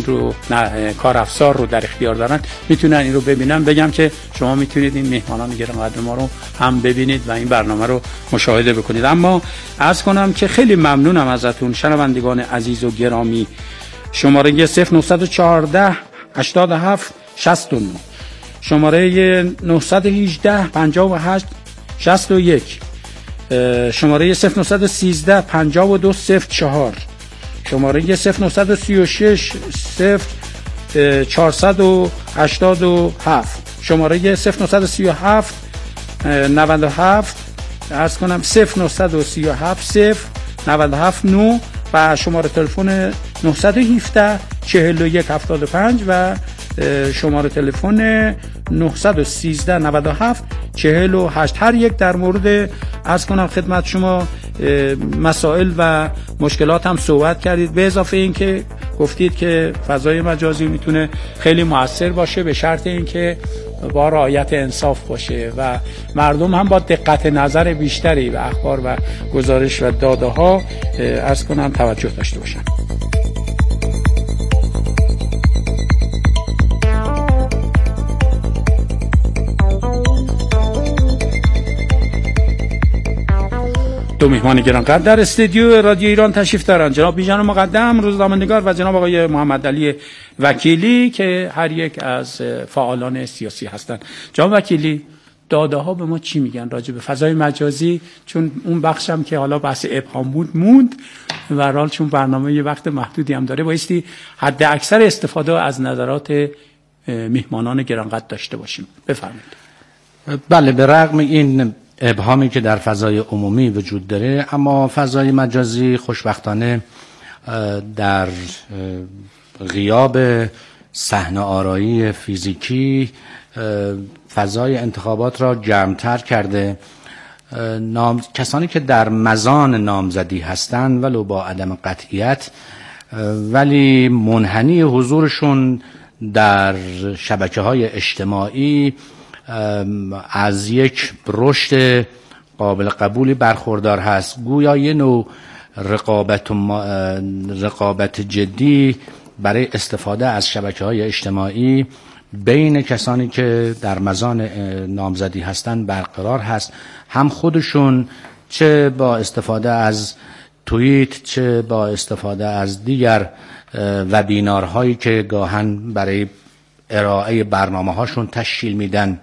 رو کار افزار رو در اختیار دارن میتونن این رو ببینن. بگم که شما میتونید این مهمانان گرانقدر ما رو هم ببینید و این برنامه رو مشاهده بکنید. اما عرض کنم که خیلی ممنونم ازتون شنوندگان عزیز و گرامی. شماره 0914 87 69، شماره 918 58 61، شماره 0913 52 04، شماره 0936 0487، شماره 0937 97 عرض کنم 0937 097 9 و شماره تلفن 917 41 75 و شماره تلفن 913 97 48. هر یک در مورد عرض کنم خدمت شما مسائل و مشکلات هم صحبت کردید، به اضافه این که گفتید که فضای مجازی میتونه خیلی مؤثر باشه به شرط اینکه با رعایت انصاف باشه و مردم هم با دقت نظر بیشتری به اخبار و گزارش و داده ها عرض کنم توجه داشته باشن. دو مهمان گرانقدر در استودیو رادیو ایران تشریف دارند، جناب بیژن مقدم روزنامه‌نگار و جناب آقای محمد علی وکیلی که هر یک از فعالان سیاسی هستند. جناب وکیلی، داده ها به ما چی میگن راجع به فضای مجازی؟ چون اون بخشم که حالا بحث ابهام بود موند و حال چون برنامه یه وقت محدودی هم داره بایستی حد اکثر استفاده از نظرات مهمانان گرانقدر داشته باشیم. بفرمایید. بله، به رغم این ابهامی که در فضای عمومی وجود داره، اما فضای مجازی خوشبختانه در غیاب صحنه آرایی فیزیکی فضای انتخابات را گرمتر کرده. کسانی که در مزان نامزدی هستند ولو با عدم قطعیت ولی منحنی حضورشون در شبکه‌های اجتماعی از یک رشد قابل قبولی برخوردار هست. گویا یه نوع رقابت جدی برای استفاده از شبکه‌های اجتماعی بین کسانی که در مزان نامزدی هستند برقرار هست، هم خودشون چه با استفاده از توییت چه با استفاده از دیگر وبینارهایی که گاهن برای ارائه برنامه هاشون تشکیل میدن،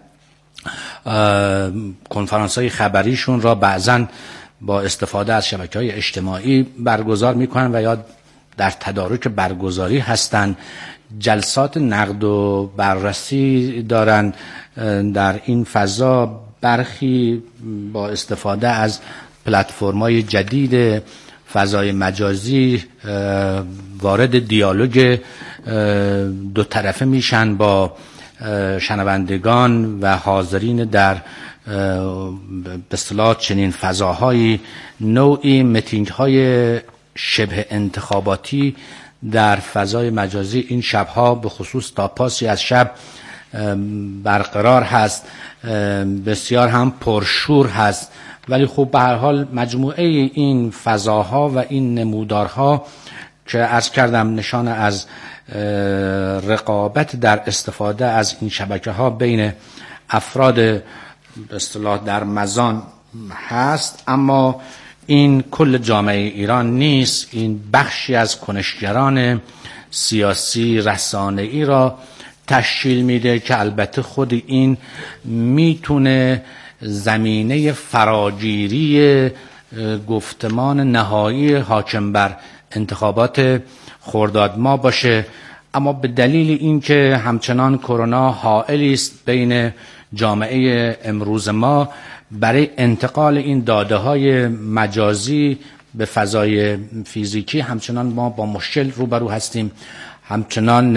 کنفرانس های خبریشون را بعضن با استفاده از شبکه‌های اجتماعی برگزار میکنن و یا در تدارک برگزاری هستن. جلسات نقد و بررسی دارن در این فضا. برخی با استفاده از پلتفرم‌های جدید فضای مجازی وارد دیالوگ دو طرفه میشن با شنوندگان و حاضرین در به اصطلاح چنین فضاهایی. نوعی میتینگ های شبه انتخاباتی در فضای مجازی این شبها به خصوص تا پاسی از شب برقرار هست، بسیار هم پرشور هست. ولی خب به هر حال مجموعه این فضاها و این نمودارها که عرض کردم نشان از رقابت در استفاده از این شبکه‌ها بین افراد به اصطلاح در مزان هست، اما این کل جامعه ایران نیست. این بخشی از کنشگران سیاسی رسانه‌ای را تشکیل میده که البته خود این میتونه زمینه فراگیری گفتمان نهایی حاکم بر انتخابات خرداد ماه باشه. اما به دلیل اینکه همچنان کرونا حائلی است بین جامعه امروز ما، برای انتقال این داده‌های مجازی به فضای فیزیکی همچنان ما با مشکل روبرو هستیم. همچنان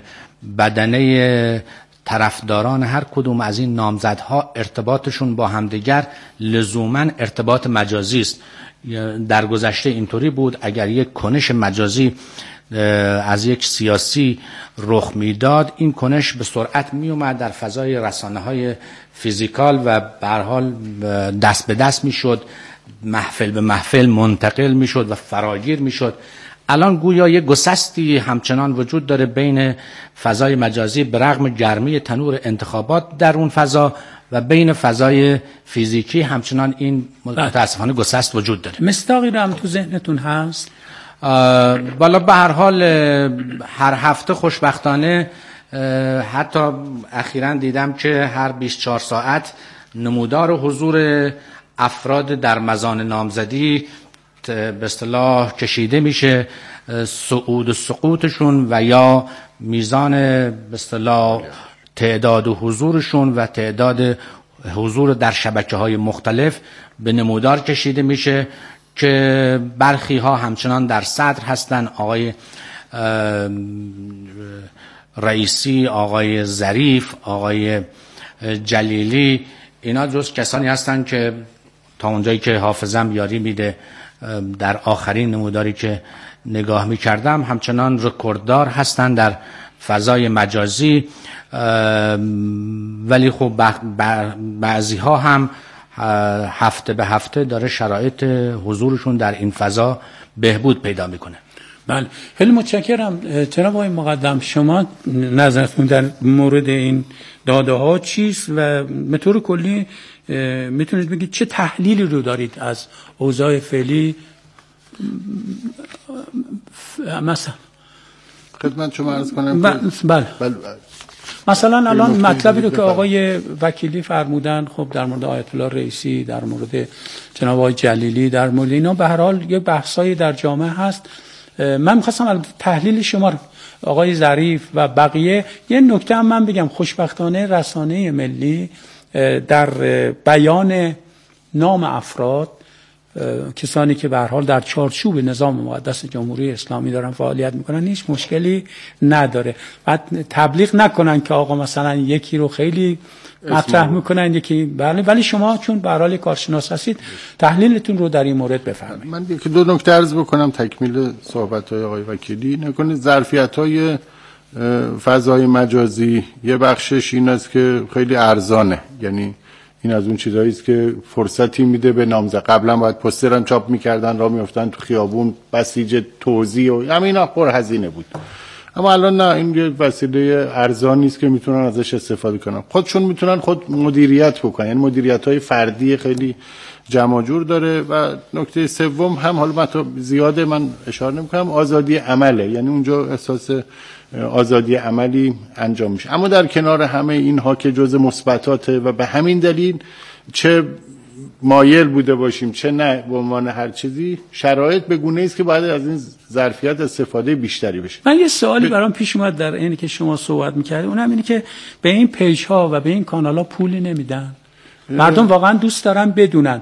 بدنه طرفداران هر کدوم از این نامزدها ارتباطشون با همدیگر لزوماً ارتباط مجازی است. در گذشته اینطوری بود اگر یک کنش مجازی از یک سیاسی رخ میداد، این کنش به سرعت می اومد در فضای رسانه‌های فیزیکال و به هر حال دست به دست میشد، محفل به محفل منتقل میشد و فراگیر میشد. الان گویا یک گسستی همچنان وجود داره بین فضای مجازی به رغم گرمی تنور انتخابات در اون فضا و بین فضای فیزیکی همچنان این متاسفانه گسست وجود داره. مصداقی رو هم تو ذهنتون هست؟ بالا به هر حال هر هفته خوشبختانه حتی اخیراً دیدم که هر 24 ساعت نمودار حضور افراد در مزان نامزدی به اصطلاح کشیده میشه، صعود و سقوطشون و یا میزان به اصطلاح تعداد و حضورشون و تعداد حضور در شبکه‌های مختلف به نمودار کشیده میشه که برخی ها همچنان در صدر هستن. آقای رئیسی، آقای ظریف، آقای جلیلی، اینا جز کسانی هستن که تا اونجایی که حافظم یاری میده در آخرین نموداری که نگاه میکردم همچنان رکورددار هستن در فضای مجازی. ولی خب بعضی ها هم هفته به هفته داره شرایط حضورشون در این فضا بهبود پیدا میکنه. بله، خیلی متشکرم. جناب آقای مقدم، شما نظرتون در مورد این داده ها چیست و به طور کلی میتونید بگید چه تحلیلی رو دارید از اوضاع فعلی؟ مثلا خدمت شما عرض کنم. بله. مثلا الان مطلبی رو که آقای وکیلی فرمودن، خب در مورد آیت الله رئیسی، در مورد جناب آقای جلیلی، در مورد اینا به هر حال یک بحثایی در جامعه هست. من می‌خواستم تحلیل شما رو، آقای ظریف و بقیه. یه نکته هم من بگم، خوشبختانه رسانه ملی در بیان نام افراد، کسانی که به هر حال در چارچوب نظام مقدس جمهوری اسلامی دارن فعالیت میکنن، هیچ مشکلی نداره. بعد تبلیغ نکنن که آقا مثلا یکی رو خیلی مطرح میکنن یکی بله، ولی شما چون به هر حال کارشناس هستید تحلیلتون رو در این مورد بفرمایید. من یکی دو نکته عرض بکنم تکمیل صحبت‌های آقای وکیلی. نکنید ظرفیت‌های فضای مجازی یه بخشش این است که خیلی ارزانه، یعنی این از اون چیزایی است که فرصتی میده به نامزد. قبلا باید پوستر هم چاپ میکردن، راه میافتن تو خیابون، بسیج توزیع و همینا پرهزینه بود. اما الان نه، این یه وسیله ارزانی است که میتونن ازش استفاده کنن. خودشون میتونن خود مدیریت بکنن، یعنی مدیریت‌های فردی خیلی جمع جور داره. و نکته سوم هم، حالا من تو زیاده من اشاره نمی‌کنم، آزادی عمله، یعنی اونجا احساس آزادی عملی انجام میشه. اما در کنار همه اینها که جزء مثبتاته و به همین دلیل چه مایل بوده باشیم چه نه به عنوان هر چیزی، شرایط به گونه‌ای است که باید از این ظرفیت استفاده بیشتری بشه. من یه سوالی برام پیش اومد در اینی که شما صحبت می‌کردید، اونم اینه که به این پیج‌ها و به این کانال‌ها پولی نمیدن. مردم واقعا دوست دارن بدونن.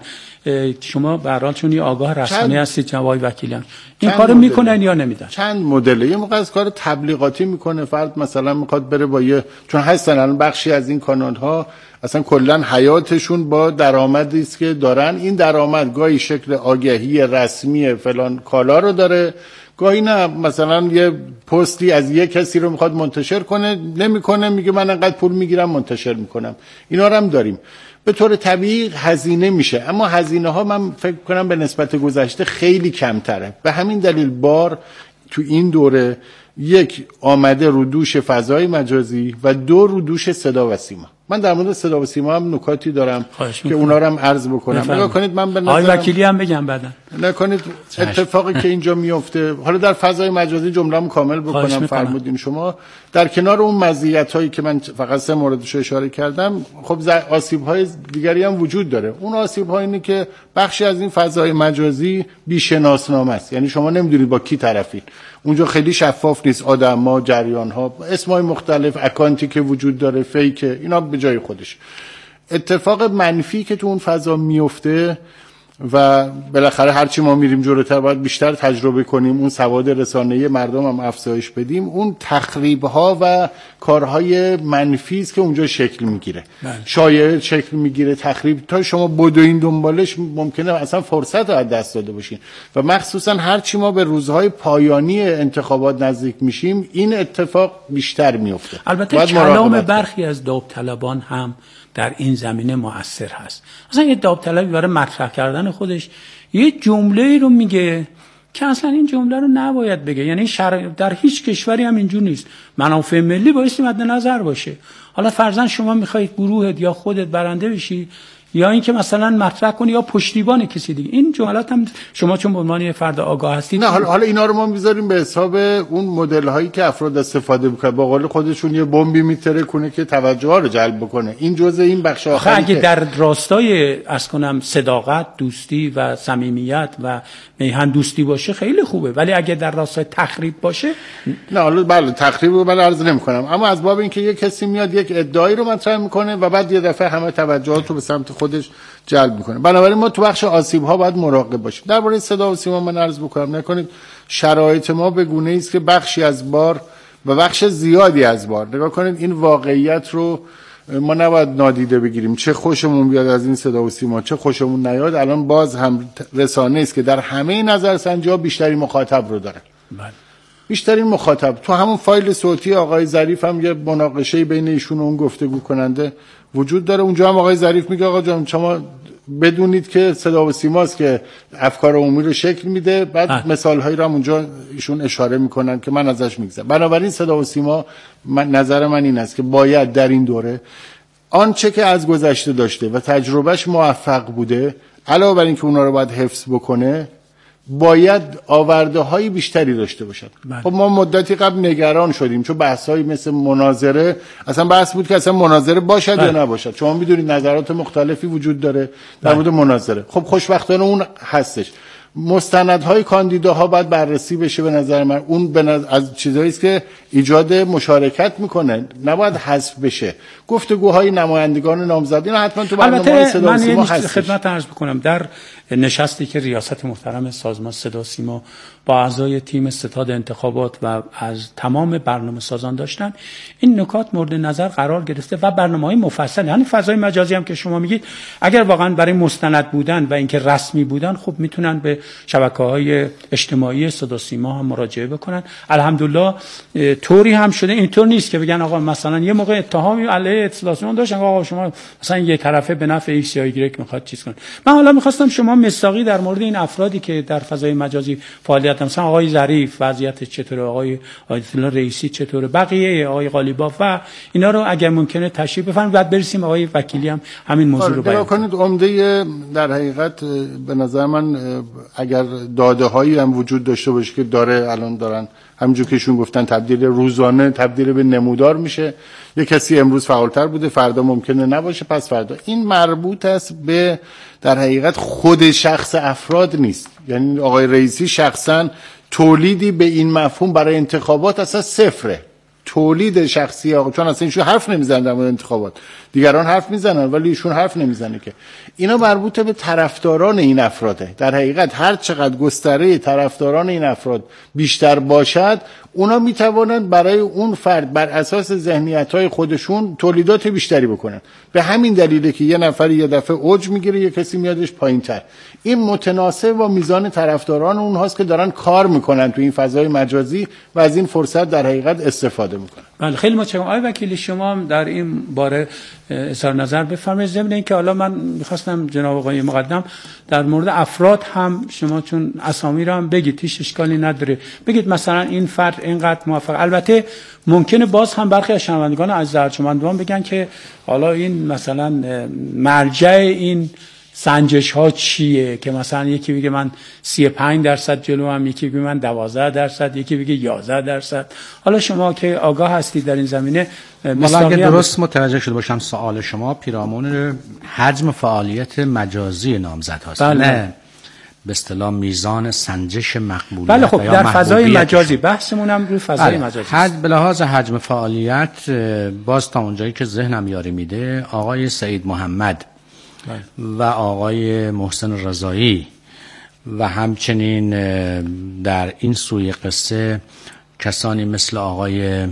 شما به هر حال چون یه آگاه رسانه‌ای هستید جناب وکیلیان، این کارو میکنن یا نمیدن؟ چند مدله. یه موقع از کار تبلیغاتی میکنه، فرد مثلا میخواد بره با یه، چون هستن الان بخشی از این کانال‌ها اصلا کلا حیاتشون با درآمدی است که دارن. این درآمد گاهی شکل آگهی رسمی فلان کالا رو داره، گاهی نه، مثلا یه پستی از یه کسی رو میخواد منتشر کنه، نمیکنه، میگه من انقدر پول میگیرم منتشر میکنم. اینا رو هم داریم. به طور طبیعی هزینه میشه، اما هزینه ها من فکر کنم به نسبت گذشته خیلی کمتره. به همین دلیل بار تو این دوره یک آمده رو دوش فضای مجازی و دو رو دوش صدا و سیما. من در مورد صدا و سیما هم نکاتی دارم که اونا رو هم عرض بکنم. نگاه کنید، من به نظرم وکیلی هم بگم بعدا. نکنید اتفاقی که اینجا میفته، حالا در فضای مجازی جمله‌ام کامل بکنم، فرمودین شما در کنار اون مزیت‌هایی که من فقط 3 موردش اشاره کردم، خب آسیب‌های دیگری هم وجود داره. اون آسیب‌ها اینه که بخشی از این فضای مجازی بی‌شناسنامه است، یعنی شما نمی‌دونید با کی طرفید. اونجا خیلی شفاف نیست، آدم‌ها، جریان‌ها، اسمای مختلف، اکانتی که وجود داره، فیک، اینا به جای خودش. اتفاق منفی که تو اون فضا میفته و بالاخره هرچی ما میریم جلوتر باید بیشتر تجربه کنیم، اون سواد رسانه‌ای مردم هم افزایش بدیم، اون تخریب‌ها و کارهای منفی است که اونجا شکل میگیره، شایعه شکل میگیره، تخریب، تا شما بدوین دنبالش ممکنه اصلا فرصت رو از دست داده باشین. و مخصوصا هرچی ما به روزهای پایانی انتخابات نزدیک میشیم این اتفاق بیشتر میفته. البته کلام برخی از داوطلبان هم در این زمینه مؤثر هست. مثلا یه داوطلبی برای مطرح کردن خودش یه جمله‌ای رو میگه که اصلا این جمله رو نباید بگه. یعنی در هیچ کشوری هم اینجور نیست. منافع ملی بایستی مد نظر باشه. حالا فرضاً شما میخواید گروهت یا خودت برنده بشی یا اینکه مثلا مطرح کنی یا پشتیبان کسی دیگه، این جملات هم شما چون به عنوان یه فرد آگاه هستید. نه حالا اینا رو ما میذاریم به حساب اون مدل هایی که افراد استفاده میکنن، با قول خودشون یه بمبی میترکونه که توجه ها رو جلب بکنه. این جزء این بخش آخری اگه در راستای عرض کنم صداقت، دوستی و صمیمیت و میهن دوستی باشه خیلی خوبه، ولی اگه در راستای تخریب باشه نه. حالا بله تخریب رو من عرض نمی‌کنم، اما از باب اینکه یک کسی میاد یک ادعایی رو مطرح میکنه و بعد یه دفعه همه توجهات رو به سمت خودش جلب میکنه. بنابراین ما تو بخش آسیب ها باید مراقب باشیم. درباره صدا و سیما من عرض بکنم نکنید شرایط ما به گونه‌ای است که بخشی از بار و بخش زیادی از بار، نگاه کنید این واقعیت رو ما نباید نادیده بگیریم. چه خوشمون بیاد از این صدا و سیما چه خوشمون نیاد، الان باز هم رسانه است که در همه نظرسنجی‌ها بیشترین مخاطب رو داره. بیشترین مخاطب تو همون فایل صوتی آقای ظریف هم یه مناقشه بین ایشون و اون گفتگو کننده وجود داره. اونجا هم آقای ظریف میگه آقا جان شما بدونید که صدا و سیماست که افکار عمومی رو شکل میده. بعد مثالهایی رو هم اونجا ایشون اشاره میکنن که من ازش میگذرم. بنابراین صدا و سیما نظر من این است که باید در این دوره آنچه که از گذشته داشته و تجربهش موفق بوده، علاوه بر اینکه اونا رو باید حفظ بکنه، باید آورده های بیشتری داشته باشد. خب ما مدتی قبل نگران شدیم چون بحثایی مثل مناظره، اصلا بحث بود که اصلا مناظره باشد یا نباشد. شما میدونید نظرات مختلفی وجود داره در مورد مناظره. خب خوشبختانه اون هستش. مستندهای کاندیداها باید بررسی بشه. به نظر من اون از چیزایی است که ایجاد مشارکت میکنه، نباید حذف بشه. گفتگوهای نمایندگان نامزد اینا حتما تو برنامه‌های صدا و سیما هست. خدمت عرض بکنم در نشستی که ریاست محترم سازمان صدا و سیما با اعضای تیم ستاد انتخابات و از تمام برنامه سازان داشتن، این نکات مورد نظر قرار گرفته و برنامه‌های مفصل. یعنی فضای مجازی هم که شما میگید اگر واقعا برای مستند بودن و اینکه رسمی بودن، خب میتونن به شبکه‌های اجتماعی صدا و سیما هم مراجعه بکنن. الحمدلله طوری هم شده، اینطور نیست که بگن آقا مثلا یه موقع اتهامی علیه اطلاعات داشتن آقا شما مثلا یه طرفه به نفع ایکس یا ایگرگ میخواد چیز کنه. من حالا می‌خواستم شما مصداقی در مورد این افرادی که در فضای مجازی فعالیت مثلا آقای ظریف وضعیت چطوره، آقای آیت الله رئیسی چطوره، بقیه آقای قالیباف و اینا رو اگر ممکنه تشریح بفرمایید. بعد برسیم آقای وکیلی هم همین موضوع رو بیان کنید. عمده در حقیقت به نظر من اگر داده‌هایی هم وجود داشته باشه که الان دارن همونجور که ایشون گفتن تبدیل روزانه تبدیل به نمودار میشه. یک کسی امروز فعالتر بوده فردا ممکنه نباشه، پس فردا. این مربوط است به در حقیقت خود شخص افراد نیست. یعنی آقای رئیسی شخصا تولیدی به این مفهوم برای انتخابات اصلا صفره. تولید شخصی آقا، چون اصلا ایشون حرف نمیزنن در مورد انتخابات، دیگران حرف میزنن ولی ایشون حرف نمیزنه که. اینا مربوط به طرفداران این افراده. در حقیقت هر چقدر گستره طرفداران این افراد بیشتر باشد، اونا میتوانند برای اون فرد بر اساس ذهنیت‌های خودشون تولیدات بیشتری بکنن. به همین دلیله که یه نفر یه دفعه اوج میگیره، یه کسی میادش پایین‌تر. این متناسب با میزان طرفداران اونهاست که دارن کار میکنن تو این فضای مجازی و از این فرصت در حقیقت استفاده میکنن. بله خیلی متشکرم. آقای وکیلی شما در این باره اظهار نظر بفرمایید. ضمن اینکه حالا من می‌خواستم جناب آقای مقدم در مورد افراد هم شما چون اسامی رو هم بگید، هیچ اشکالی نداره، بگید مثلا این فرد اینقدر موفق. البته ممکنه باز هم برخی از شنوندگان از ارجمندان بگن که حالا این مثلا مرجع این سنجش ها چیه که مثلا یکی بگه من 35% جلو هم، یکی بگه من 12%، یکی بگه 11%. حالا شما که آگاه هستید در این زمینه، مثلا اگه درست متوجه شده باشم سوال شما پیرامون حجم فعالیت مجازی نامزد هاست. بله. نه به اصطلاح میزان سنجش مقبولیت. بله خب در فضای مجازی بحثمون هم روی فضای مجازی است. به لحاظ حجم فعالیت باز تا اونجایی که ذهنم یاری میده آقای سعید محمد و آقای محسن رضایی و همچنین در این سوی قصه کسانی مثل آقای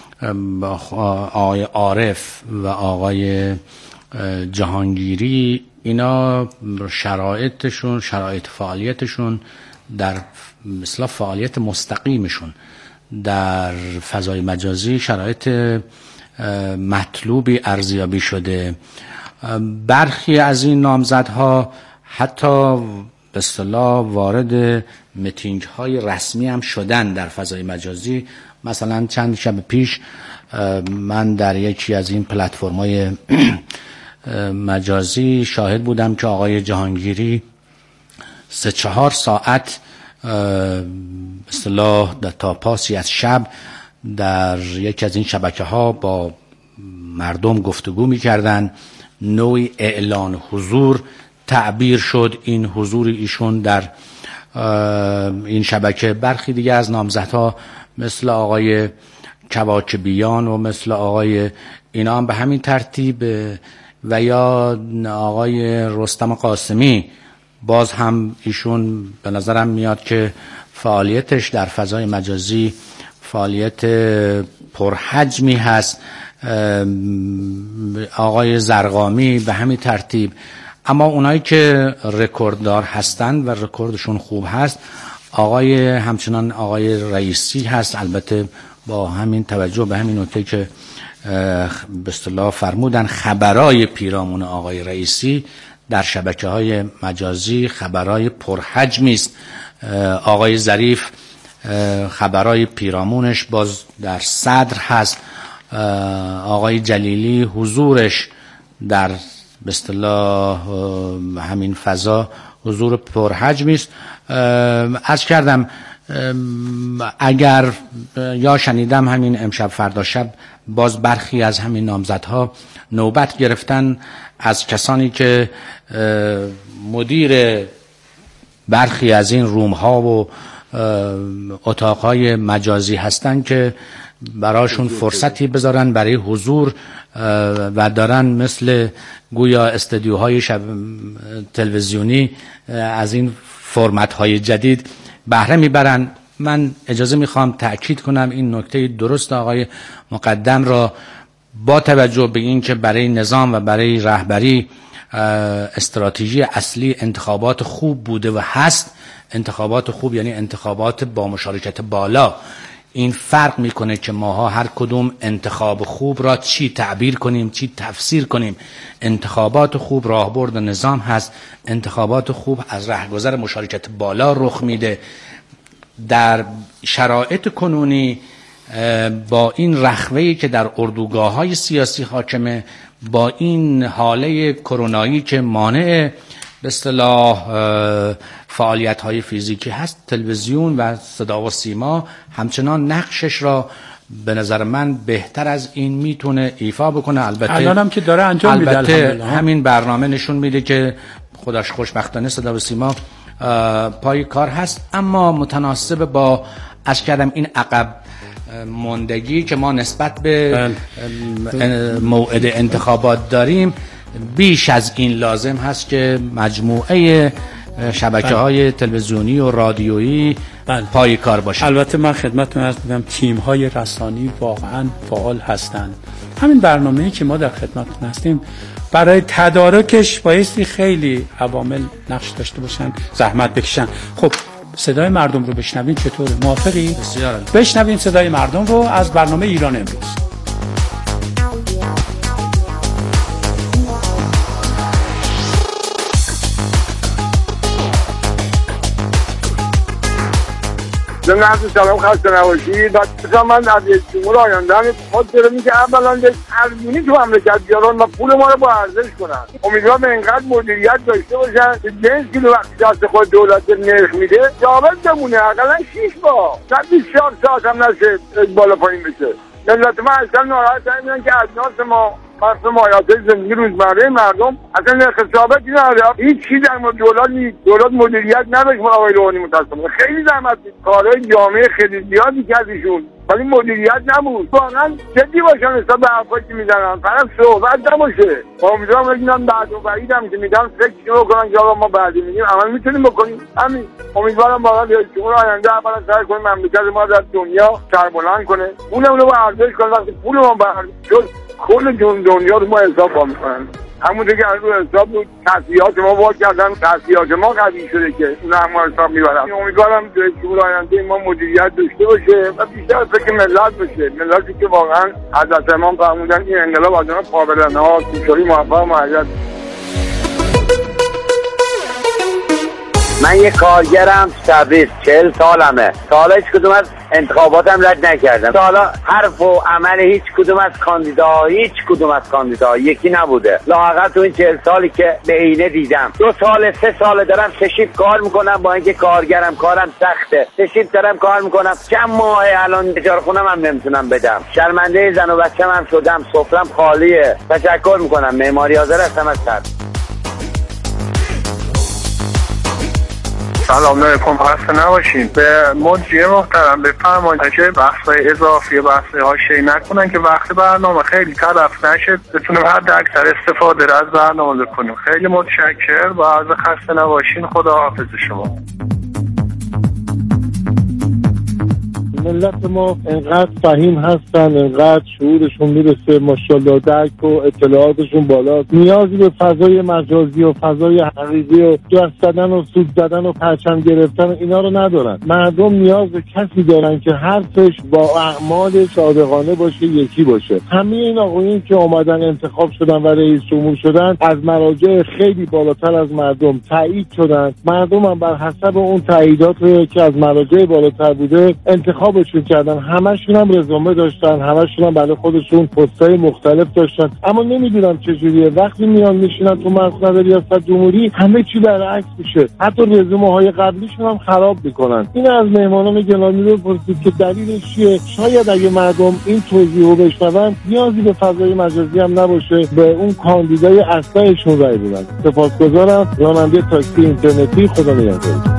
عارف و آقای جهانگیری، اینا شرایط فعالیتشون در مثلا فعالیت مستقیمشون در فضای مجازی شرایط مطلوبی ارزیابی شده. برخی از این نامزدها حتی به اصطلاح وارد میتینگ های رسمی هم شدن در فضای مجازی. مثلا چند شب پیش من در یکی از این پلتفرم‌های مجازی شاهد بودم که آقای جهانگیری 3-4 ساعت اصطلاح تا پاسی از شب در یکی از این شبکه‌ها با مردم گفتگو می‌کردن. نوعی اعلان حضور تعبیر شد این حضور ایشون در این شبکه. برخی دیگه از نامزدها مثل آقای کواکبیان و مثل آقای اینا هم به همین ترتیب و یا آقای رستم قاسمی، باز هم ایشون به نظرم میاد که فعالیتش در فضای مجازی فعالیت پرحجمی هست. آقای زرقامی به همین ترتیب. اما اونایی که رکورددار هستند و رکوردشون خوب هست همچنان آقای رئیسی هست، البته با همین توجه به همین نکته که به اصطلاح فرمودن خبرای پیرامون آقای رئیسی در شبکه‌های مجازی خبرای پرحجمی است. آقای ظریف خبرای پیرامونش باز در صدر هست. آقای جلیلی حضورش در به اصطلاح همین فضا حضور پرحجمی است. عرض کردم اگر یا شنیدم همین امشب فردا شب باز برخی از همین نامزدها نوبت گرفتن از کسانی که مدیر برخی از این روم ها و اتاقهای مجازی هستن که براشون فرصتی بذارن برای حضور و دارن مثل گویا استودیوهای تلویزیونی از این فرمت های جدید بهره میبرن. من اجازه میخوام تأکید کنم این نکته درست آقای مقدم را، با توجه به این که برای نظام و برای رهبری استراتژی اصلی انتخابات خوب بوده و هست. انتخابات خوب یعنی انتخابات با مشارکت بالا. این فرق میکنه که ماها هر کدوم انتخاب خوب را چی تعبیر کنیم، چی تفسیر کنیم. انتخابات خوب راهبرد نظام هست. انتخابات خوب از رهگذر مشارکت بالا رخ میده. در شرایط کنونی با این رخوه‌ای که در اردوگاه‌های سیاسی حاکمه، با این حاله کرونایی که مانع به اصطلاح فعالیت‌های فیزیکی هست، تلویزیون و صدا و سیما همچنان نقشش را به نظر من بهتر از این میتونه ایفا بکنه. البته الان هم که داره انجام میده. البته همین برنامه نشون میده که خودش خوشبختانه صدا و سیما پای کار هست، اما متناسب با از کردم این عقب موندگی که ما نسبت به موعد انتخابات داریم، بیش از این لازم هست که مجموعه شبکه‌های تلویزیونی و رادیویی پای کار باشه. البته من خدمتتون عرض می‌کنم تیم‌های رسانی واقعاً فعال هستند. همین برنامه‌ای که ما در خدمتتون هستیم برای تدارکش بایستی خیلی عوامل نقش داشته باشن، زحمت بکشن. خب صدای مردم رو بشنویم چطوره؟ موافقی؟ بسیار. بشنویم صدای مردم رو از برنامه ایران امروز. جناب سلام، خسته نباشید. بچه‌ها من از جمهور آینده خود دارم که اولا ارزونی تو مملکت بیارن و پول ما رو با ارزش کنن. امیدوارم اینقدر مدیریت داشته باشن که جنس که وقتی دست خود دولت نرخ میده ثابت بمونه، حداقل 6 ماه، 24 ساعت هم نشه بالا پایین بشه. ملت ما اصلا ناراحت میشن که اجناس ما مثل مایات زندگی روزمره مردم اصلا نرخ ثابتی نداره. هیچ چیز در مورد دولت نیست. دولت مدیریت نداشت. ما آقای روحانی متاسفانه خیلی زحمت کارهای جامعه خیلی زیادی کردیشون ولی مدیریت نبود. واقعا جدی باشن حساب به حرفایی که میزنن، فقط صحبت نباشه. امیدوارم ببینم بعد و بعیدم که میگن فکر بکنن که آقا ما بعدی میگیم عمل میتونیم بکنیم. همین امیدوارم واقعا جمهور آینده اولا سعی کنه مملکت ما در دنیا سربلند کنه، پولمون رو ارزش کنه. وقتی پول ما برد کل دنیا رو ما حساب با میکنن. همونطور که رو حساب بود تحصیلات ما وارد کردن، تحصیلات ما قوی شده که اون هم حساب میبرن. امیدوارم جمهور آینده ما مدیریت داشته باشه و بیشتر فکر ملت باشه، ملتی که واقعا حضرت امام فرمودن این انقلاب از آن قابلانه ها سوشالی موفق و معید. من یه کارگرم تبریز 40 سالمه. تا حالا هیچ کدوم از انتخاباتم رد نکردم. تا حالا حرف و عمل هیچ کدوم از کاندیداها یکی نبوده. لااقل تو این 40 سالی که به عینه دیدم 2 سال 3 سال دارم سه کار میکنم، با اینکه کارگرم، کارم سخته. سه دارم کار میکنم، چند ماه الان اجاره خونم هم نمیتونم بدم. شرمنده زن و بچه‌م هم شدم، سفرم خالیه. تشکر میکنم. معماری حاضر هستم از سر. سلام علیکم، خسته نباشین. به مدیر محترم بفرمایید که بحث‌های اضافی و بحث‌های حاشیه‌ای نکنن که وقت برنامه خیلی تلف نشه، بتونیم حد اکثر استفاده از برنامه بکنیم. خیلی متشکرم و عرض خسته نباشین. خداحافظ شما. ملت ما انقدر فهیم هستن، انقدر شعورشون میرسه، ماشاءالله درک و اطلاعاتشون بالاست، نیازی به فضای مجازی و فضای حقیقی و دست زدن و سود زدن و پرچم گرفتن اینا رو ندارن. مردم نیاز به کسی دارن که حرفش با اعمال صادقانه باشه، یکی باشه. همه این آقایون که اومدن انتخاب شدن و رئیس جمهور شدن از مراجع خیلی بالاتر از مردم تایید شدن. مردم هم بر حسب اون تاییدات که از مراجع بالاتر بوده انتخابشون کردن. همشون هم رزومه داشتن، همشون هم برای خودشون پستای مختلف داشتن، اما نمیدونم چجوریه وقتی میان میشینن تو مقصد ریاست جمهوری همه چی برعکس میشه. حتی رزومه های قبلیشون هم خراب میکنن. این از مهمانان گرامی بپرسید که دلیلش چیه. شاید اگه مردم این توضیحو بشنون نیازی به فضای مجازی هم نباشه، به اون کاندیدای اصلیشون رای بدن. سپاسگزارم. راننده تاکسی اینترنتی. خدا نگهدار.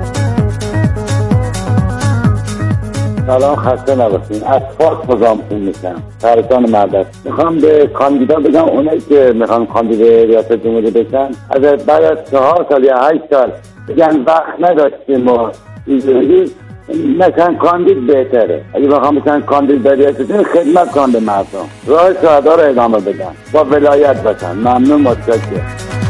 سلام، خسته نباشین. از فارس نظامتون میکنم، ترکان مردد. میخوام به کاندیدا بگم اونایی که میخوام کاندیدا ریاست جمهوری بشن از بعد از 4 سال یا 8 سال بگن وقت نداشتیم و مثلا کاندید بهتره. اگه بخوام مثلا کاندید ریاست جمهوری خدمت کنم به مردم، راه ساده رو ادامه بدن، با ولایت باشن. ممنون، متشکرم.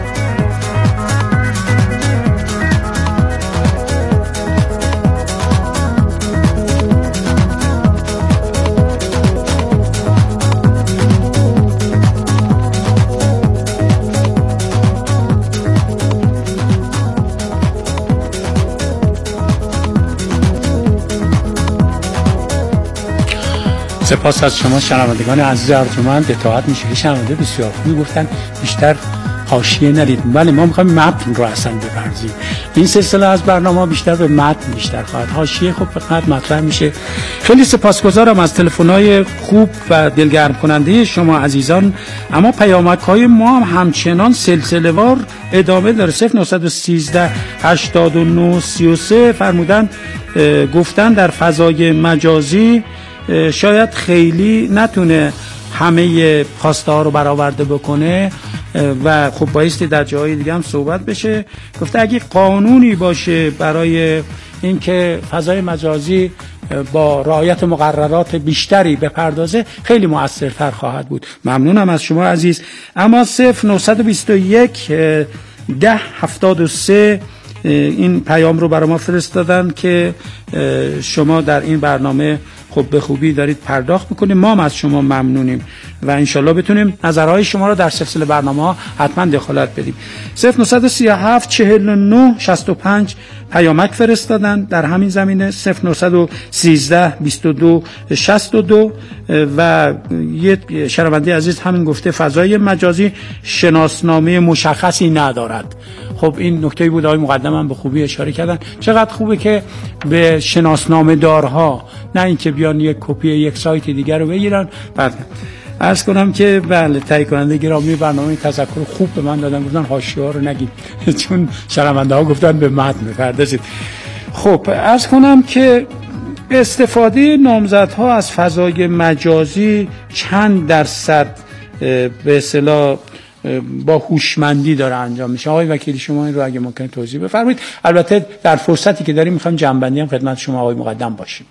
سپاس از شما شنوندگان عزیز ارجمند. اطاعت میشه. شنونده بسیار خوبی گفتن بیشتر حاشیه ندید. بله، ما میخوایم متن رو اصلا بپردازیم. این سلسله از برنامه بیشتر به متن بیشتر خواهد. حاشیه خب فقط مطرح میشه. خیلی سپاسگزارم از تلفن‌های خوب و دلگرم کننده شما عزیزان. اما پیامک‌های ما هم همچنان سلسله‌وار ادامه داره. 0913 89 33 فرمودن گفتن در فضای مجازی شاید خیلی نتونه همه خواسته ها رو برآورده بکنه و خب بایستی در جاهای دیگه هم صحبت بشه. گفته اگه قانونی باشه برای اینکه فضای مجازی با رعایت مقررات بیشتری بپردازه خیلی مؤثرتر خواهد بود. ممنونم از شما عزیز. اما 0921 1073 این پیام رو برای ما فرستادن که شما در این برنامه خب به خوبی دارید پرداخت میکنیم. ما هم از شما ممنونیم و انشالله بتونیم نظرهای شما رو در سلسله برنامه‌ها حتما دخالت بدیم. 0937 49 65 پیامک فرستادن در همین زمینه. 0913 22 62 و یه شنونده عزیز همین گفته فضای مجازی شناسنامه مشخصی ندارد. خب این نکته‌ای بود آقای مقدم هم به خوبی اشاره کردن. چقدر خوبه که به شناسنامه دارها، نه اینکه بیان یک کپی یک سایت دیگر رو بگیرن. بعد عرض کنم که بله، تهیه کننده گرامی برنامه تذکر خوب به من دادن، گفتن حاشیه‌ها رو نگید چون شنونده ها گفتن به متن بپردازید. خب عرض کنم که استفاده نامزدها از فضای مجازی چند درصد به اصطلاح با هوشمندی داره انجام میشه؟ آقای وکیل شما این رو اگه ممکنه توضیح بفرمایید. البته در فرصتی که داریم میخوایم جنبندی هم خدمت شما آقای مقدم باشیم.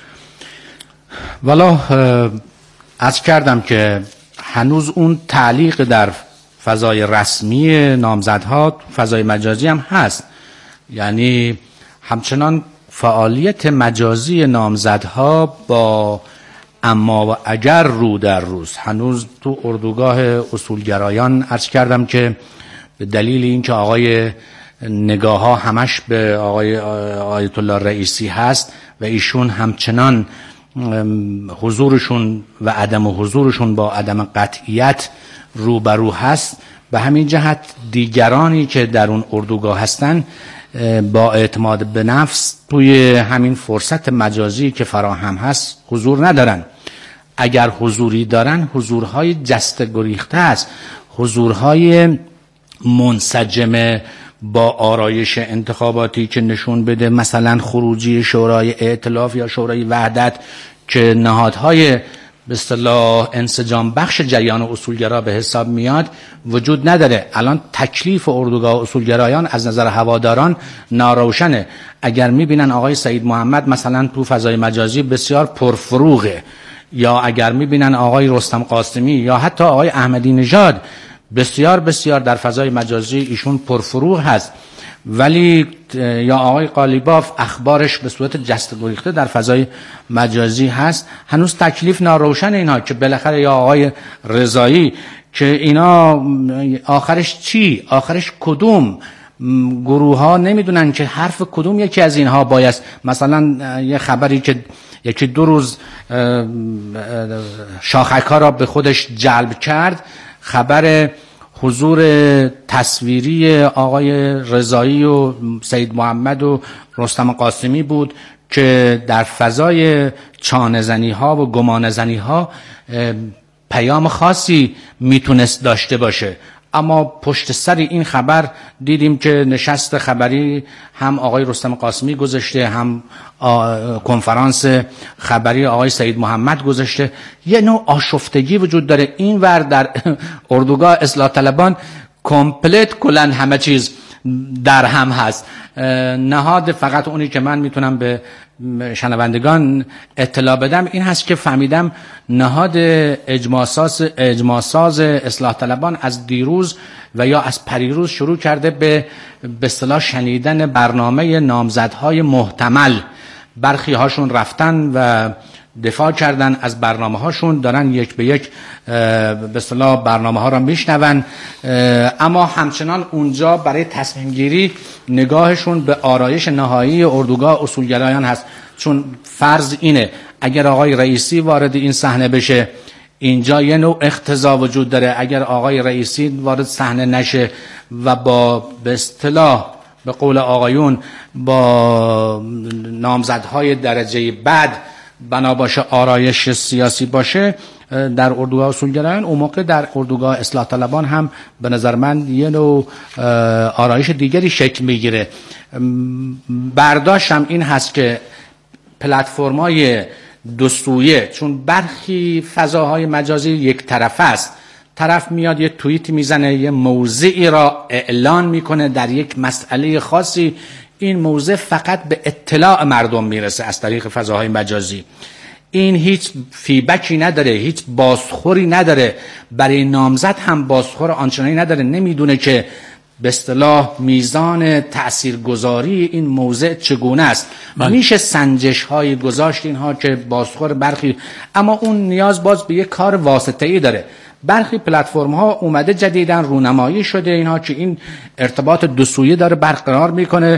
والا عرض کردم که هنوز اون تعلیق در فضای رسمی نامزدها فضای مجازی هم هست، یعنی همچنان فعالیت مجازی نامزدها با اما و اگر رو در روز هنوز تو اردوگاه اصولگرایان عرض کردم که به دلیل اینکه آقای نگاه ها همش به آقای آیت الله رئیسی هست و ایشون همچنان حضورشون و عدم حضورشون با عدم قطعیت روبرو هست. به همین جهت دیگرانی که در اون اردوگاه هستن با اعتماد به نفس توی همین فرصت مجازی که فراهم هست حضور ندارن. اگر حضوری دارن حضورهای جسته گریخته است، حضورهای منسجم با آرایش انتخاباتی که نشون بده مثلا خروجی شورای ائتلاف یا شورای وحدت که نهادهای به اصطلاح انسجام بخش جریان اصولگرا به حساب میاد وجود نداره. الان تکلیف اردوگاه اصولگرایان از نظر هواداران ناروشنه. اگر میبینن آقای سعید محمد مثلا تو فضای مجازی بسیار پرفروغه، یا اگر میبینن آقای رستم قاسمی یا حتی آقای احمدی نژاد بسیار بسیار در فضای مجازی ایشون پرفروغ هست، ولی یا آقای قالیباف اخبارش به صورت جسته گریخته در فضای مجازی هست، هنوز تکلیف ناروشن اینها که بالاخره یا آقای رضایی که اینا آخرش چی، آخرش کدوم گروه ها نمیدونن که حرف کدوم یکی از اینها باید. مثلا یه خبری که یکی دو روز شاخک ها را به خودش جلب کرد، خبر حضور تصویری آقای رضایی و سید محمد و رستم قاسمی بود که در فضای چانه‌زنی ها و گمانه‌زنی ها پیام خاصی میتونست داشته باشه. اما پشت سر این خبر دیدیم که نشست خبری هم آقای رستم قاسمی گذاشته، هم کنفرانس خبری آقای سید محمد گذاشته. یه نوع آشفتگی وجود داره. این ور در اردوگاه اصلاح طلبان کامپلت کلن همه چیز در هم هست. نهاد فقط اونی که من میتونم به شنوندگان اطلاع بدم این هست که فهمیدم نهاد اجماع‌ساز اصلاح طلبان از دیروز و یا از پریروز شروع کرده به اصطلاح شنیدن برنامه نامزدهای محتمل. برخی هاشون رفتن و دفاع کردن از برنامه هاشون، دارن یک به یک به اصطلاح برنامه ها را میشنون، اما همچنان اونجا برای تصمیم گیری نگاهشون به آرایش نهایی اردوگاه اصولگرایان هست. چون فرض اینه اگر آقای رئیسی وارد این صحنه بشه اینجا یه نوع اقتضا وجود داره، اگر آقای رئیسی وارد صحنه نشه و با به اصطلاح به قول آقایون با نامزدهای درجه بد بنا باشه آرایش سیاسی باشه در اردوگاه اصولگرایان، اون موقع در اردوگاه اصلاح طلبان هم به نظر من یه نوع آرایش دیگری شکل میگیره. برداشتم این هست که پلتفرم‌های دو سویه، چون برخی فضاهای مجازی یک طرف است، طرف میاد یه توییت میزنه، یه موضعی را اعلان میکنه در یک مسئله خاصی، این موضع فقط به اطلاع مردم میرسه از طریق فضاهای مجازی. این هیچ فیبکی نداره، هیچ بازخوری نداره، برای نامزد هم بازخور آنچنانی نداره، نمیدونه که به اصطلاح میزان تاثیرگذاری این موضع چگونه است. میشه سنجش های گذاشت اینها که بازخور برخی، اما اون نیاز باز به یک کار واسطه‌ای داره. برخی پلتفرم ها اومده جدیداً رونمایی شده اینها که این ارتباط دو سویه داره برقرار میکنه.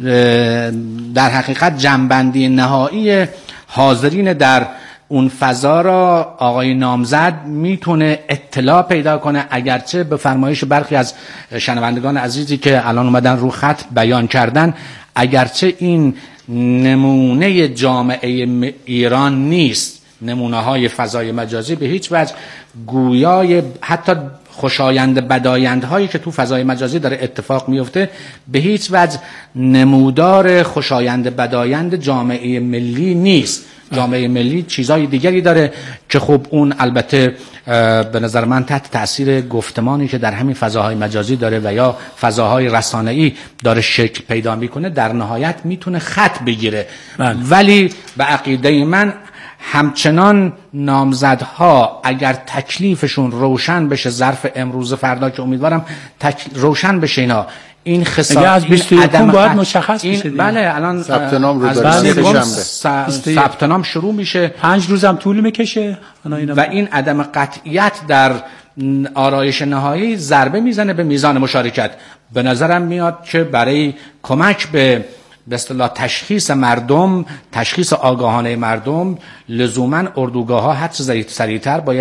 در حقیقت جنبندی نهایی حاضرین در اون فضا را آقای نامزد میتونه اطلاع پیدا کنه، اگرچه به فرمایش برخی از شنوندگان عزیزی که الان اومدن رو خط بیان کردن، اگرچه این نمونه جامعه ایران نیست، نمونه های فضای مجازی به هیچ وجه گویای حتی خوشایند بدایند هایی که تو فضای مجازی داره اتفاق میفته به هیچ وجه نمودار خوشایند بدایند جامعه ملی نیست. جامعه ملی چیزای دیگری داره که خب اون البته به نظر من تحت تأثیر گفتمانی که در همین فضاهای مجازی داره و یا فضاهای رسانه‌ای داره شکل پیدا میکنه در نهایت میتونه خط بگیره. ولی به عقیده من همچنان نامزدها اگر تکلیفشون روشن بشه ظرف امروز فردا که امیدوارم روشن بشه اینا، این خسارت از 21 باید مشخص بشه. بله الان ثبت نام رو ثبت نام شروع میشه، 5 روزم طول میکشه و این عدم قطعیت در آرایش نهایی ضربه میزنه به میزان مشارکت. به نظرم میاد که برای کمک به اصطلاح تشخیص مردم، تشخیص آگاهانه مردم، لزوما اردوگاه ها حد سریعتر باید